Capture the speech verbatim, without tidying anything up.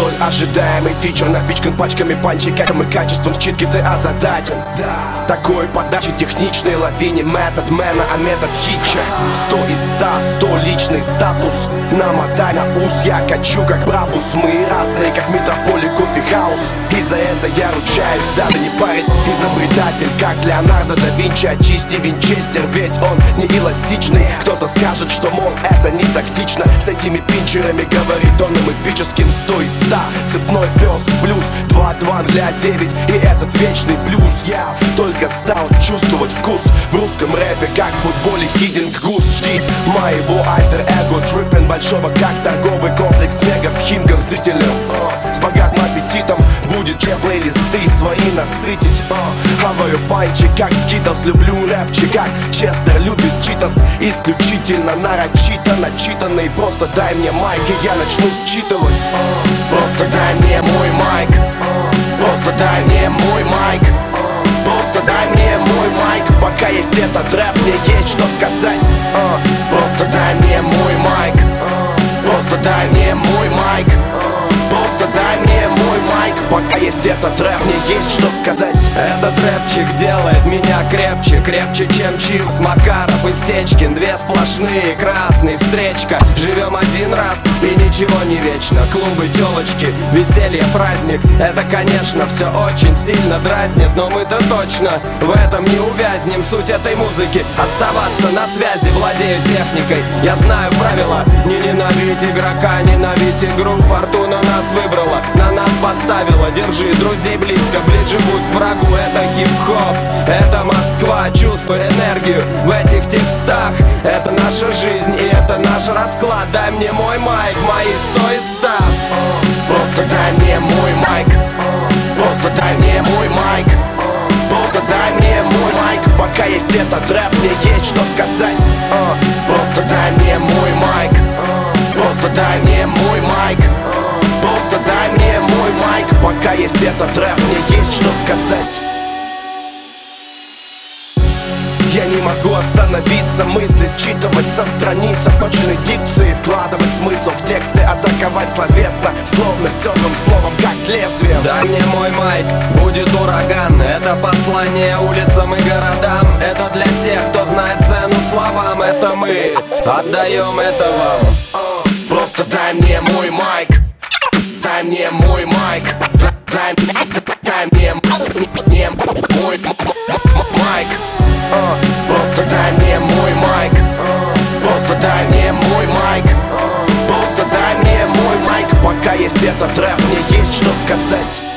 Столь ожидаемый фичер напичкан пачками панчиком и качеством считки ты озадачен. Да. Такой подачи техничной лавине метод мэна, а метод хитча. Сто из ста, сто личный статус. Намотай на ус, я качу как брабус. Мы разные, как метрополи, кофе-хаус. И за это я ручаюсь, да, да не парись. Изобретатель, как Леонардо да Винчи. Очисти винчестер, ведь он не эластичный. Кто-то скажет, что, мол, это не тактично. С этими пинчерами говорит он им эпическим. Сто из ста, цепной пес, плюс два, два, нуля, девять. И этот вечный плюс. Я только стал чувствовать вкус в русском рэпе, как в футболе Кидинг Гус. Жди моего альтер-эго, триппин большого, как торговый комплекс мега в Химках. Зрителям uh, с богатым аппетитом будет че плейлисты свои насытить. uh, Говорю панчи, как скитлс, люблю рэпчик, как Честер любит читас. Исключительно нарочито, начитанный. Просто дай мне майк, и я начну считывать. uh, Просто дай мне мой майк, uh, просто дай мне мой майк, uh, просто дай мне мой майк. Пока есть этот рэп, мне есть что сказать. uh, Просто дай мне мой майк, uh, просто дай мне мой майк, uh, просто дай мне мой майк. Пока есть этот рэп, мне есть что сказать. Этот рэпчик делает меня крепче, крепче, чем Чипс, Макаров и Стечкин. Две сплошные красные встречка. Живем один раз и ничего не вечно. Клубы, телочки, веселье, праздник. Это, конечно, все очень сильно дразнит, но мы-то точно в этом не увязнем. Суть этой музыки — оставаться на связи. Владею техникой, я знаю правила. Не ненавидь игрока, ненавидь игру. Фортуна нас выбрала, на нас поставила. Держи друзей близко, ближе будь к врагу. Это хип-хоп, это Москва. Чувствуй энергию в этих текстах. Это наша жизнь и это наш расклад. Дай мне мой майк, мои сто из ста. Просто дай мне мой майк, просто дай мне мой майк, просто дай мне мой майк. Пока есть этот рэп, мне есть что сказать. Просто дай мне мой майк, просто дай мне мой майк, просто дай мне мой майк. Пока есть этот рэп, мне есть что сказать. Я не могу остановиться, мысли считывать со страниц обочины дикции, вкладывать смысл в тексты, атаковать словесно, словно сёрным словом, как лезвием. Дай мне мой майк, будет ураган. Это послание улицам и городам. Это для тех, кто знает цену словам. Это мы отдаем это вам. Просто дай мне мой майк, дай мне мой майк, дай, дай мне, мне мой майк. Просто дай мне мой майк, просто дай мне мой майк, просто дай мне мой майк. Пока есть этот рэп, мне есть что сказать.